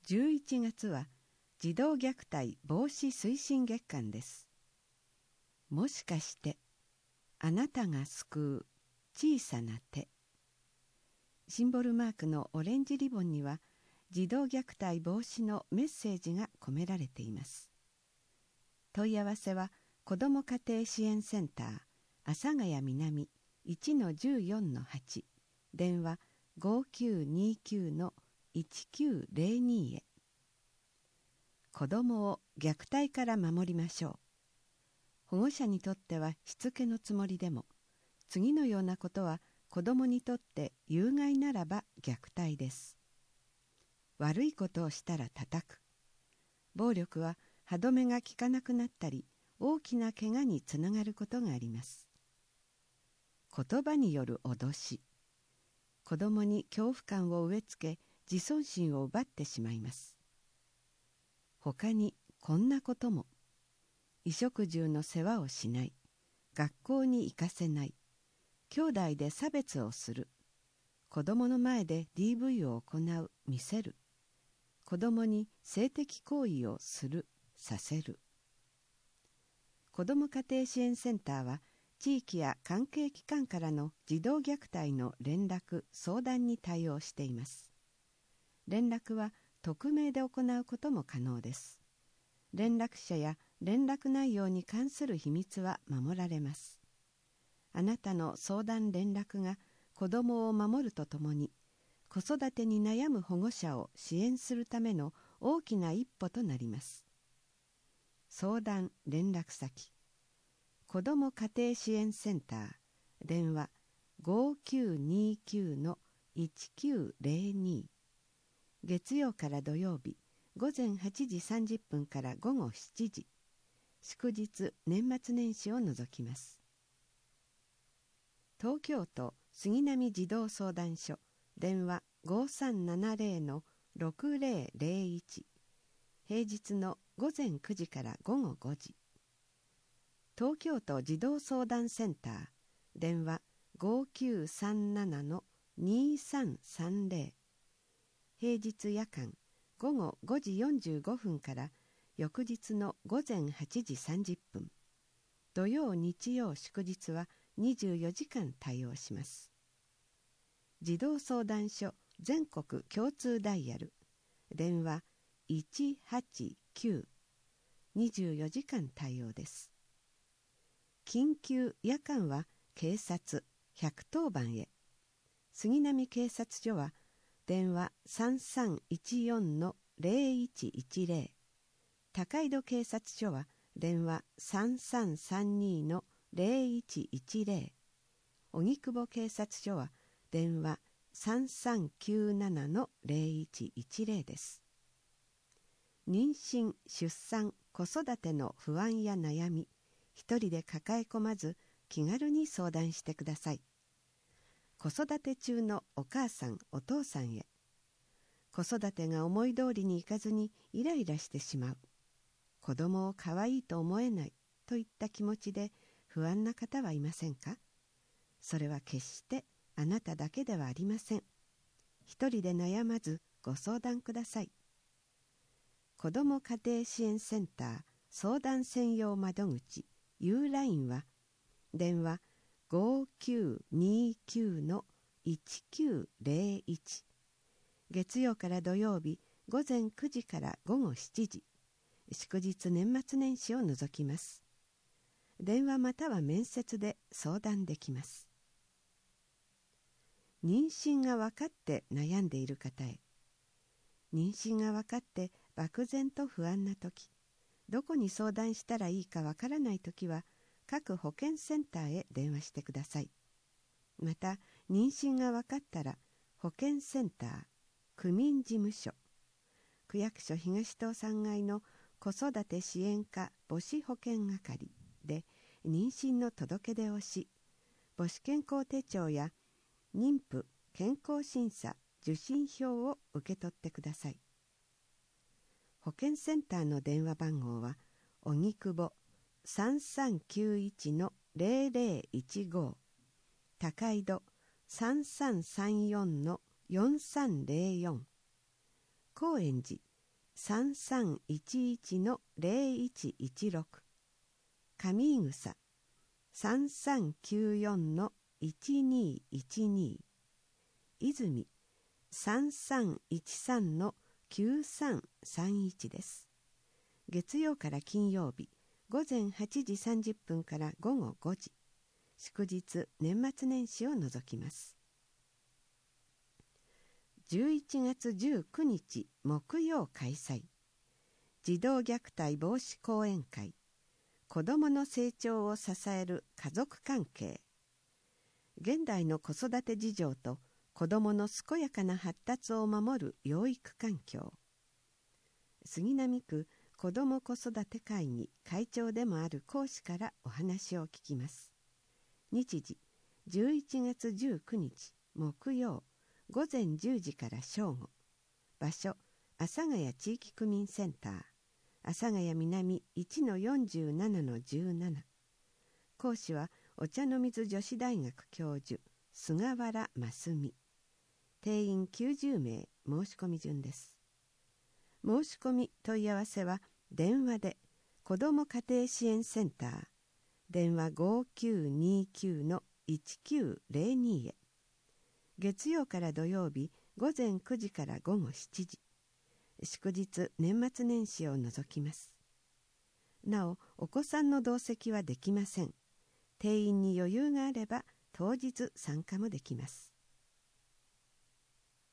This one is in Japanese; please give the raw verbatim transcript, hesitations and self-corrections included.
じゅういちがつは児童虐待防止推進月間です。もしかしてあなたが救う小さな手。シンボルマークのオレンジリボンには児童虐待防止のメッセージが込められています。問い合わせは子ども家庭支援センター阿佐ヶ谷南 いちのじゅうよんのはち、電話 ごきゅうにきゅう いちきゅうゼロに へ。子どもを虐待から守りましょう。保護者にとってはしつけのつもりでも、次のようなことは子どもにとって有害ならば虐待です。悪いことをしたら叩く。暴力は歯止めが効かなくなったり、大きな怪我につながることがあります。言葉による脅し。子どもに恐怖感を植え付け、自尊心を奪ってしまいます。他にこんなことも。衣食住の世話をしない。学校に行かせない。兄弟で差別をする。子どもの前で ディーブイ を行う、見せる。子どもに性的行為をする、させる。子ども家庭支援センターは、地域や関係機関からの児童虐待の連絡・相談に対応しています。連絡は匿名で行うことも可能です。連絡者や連絡内容に関する秘密は守られます。あなたの相談連絡が子どもを守るとともに、子育てに悩む保護者を支援するための大きな一歩となります。相談連絡先。子ども家庭支援センター、電話 ごきゅうにきゅう いちきゅうゼロに。月曜から土曜日、午前はちじさんじゅっぷんから午後しちじ。祝日、年末年始を除きます。東京都杉並児童相談所、電話 ごさんななゼロ ろくゼロゼロいち。平日の午前くじから午後ごじ。東京都児童相談センター、電話 ごきゅうさんなな にさんさんゼロ。平日夜間、午後ごじよんじゅうごふんから翌日の午前はちじさんじゅっぷん。土曜日曜祝日はにじゅうよじかん対応します。児童相談所全国共通ダイヤル、電話いちはちきゅう。にじゅうよじかん対応です。緊急夜間は警察ひゃくとおばんへ。杉並警察署は電話 さんさんいちよん ゼロいちいちゼロ。高井戸警察署は電話 さんさんさんに ゼロいちいちゼロ。荻窪警察署は電話 さんさんきゅうなな ゼロいちいちゼロ です。妊娠・出産・子育ての不安や悩み、一人で抱え込まず気軽に相談してください。子育て中のお母さんお父さんへ。子育てが思い通りにいかずにイライラしてしまう。子供を可愛いと思えないといった気持ちで不安な方はいませんか？それは決してあなただけではありません。一人で悩まずご相談ください。子ども家庭支援センター相談専用窓口 U ラインは電話 ごきゅうにきゅう いちきゅうゼロいち。月曜から土曜日午前くじから午後しちじ。祝日年末年始を除きます。電話または面接で相談できます。妊娠が分かって悩んでいる方へ。妊娠が分かって漠然と不安な時、どこに相談したらいいか分からない時は各保健センターへ電話してください。また妊娠が分かったら保健センター、区民事務所、区役所東棟さんがいの子育て支援課母子保健係で妊娠の届け出をし、母子健康手帳や妊婦健康審査受診票を受け取ってください。保健センターの電話番号は荻窪 さんさんきゅういち ゼロゼロいちご、高井戸 さんさんさんよん よんさんゼロよん、高円寺さんさんいちいちのゼロいちいちろく、上井草さんさんきゅうよんのいちにいちに、泉さんさんいちさんのきゅうさんさんいちです。月曜から金曜日、午前はちじさんじゅっぷんから午後ごじ、祝日年末年始を除きます。じゅういちがつじゅうくにち木曜開催、児童虐待防止講演会、子どもの成長を支える家族関係、現代の子育て事情と子どもの健やかな発達を守る養育環境、杉並区子ども子育て会議会長でもある講師からお話を聞きます。日時じゅういちがつじゅうくにち木曜午前じゅうじから正午、場所阿佐ヶ谷地域区民センター、阿佐ヶ谷南 いちのよんじゅうななのじゅうなな、講師はお茶の水女子大学教授菅原真澄、定員きゅうじゅうめい、申し込み順です。申し込み問い合わせは電話で子ども家庭支援センター、電話 ごきゅうにきゅうのいちきゅうゼロに へ。月曜から土曜日午前くじから午後しちじ、祝日年末年始を除きます。なお、お子さんの同席はできません。定員に余裕があれば当日参加もできます。